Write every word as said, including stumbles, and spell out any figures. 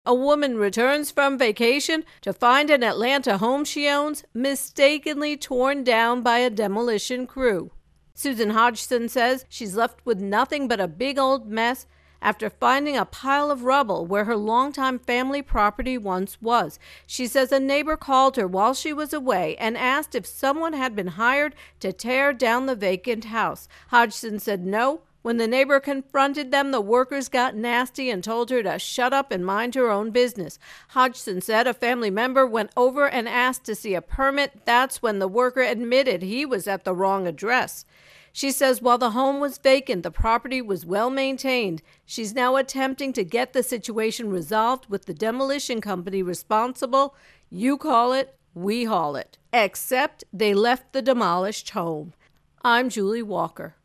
A woman returns from vacation to find an Atlanta home she owns mistakenly torn down by a demolition crew. Susan Hodgson says she's left with nothing but a big old mess after finding a pile of rubble where her longtime family property once was. She says a neighbor called her while she was away and asked if someone had been hired to tear down the vacant house. Hodgson said no. When the neighbor confronted them, the workers got nasty and told her to shut up and mind her own business. Hodgson said a family member went over and asked to see a permit. That's when the worker admitted he was at the wrong address. She says while the home was vacant, the property was well maintained. She's now attempting to get the situation resolved with the demolition company responsible. You call it, we haul it. Except they left the demolished home. I'm Julie Walker.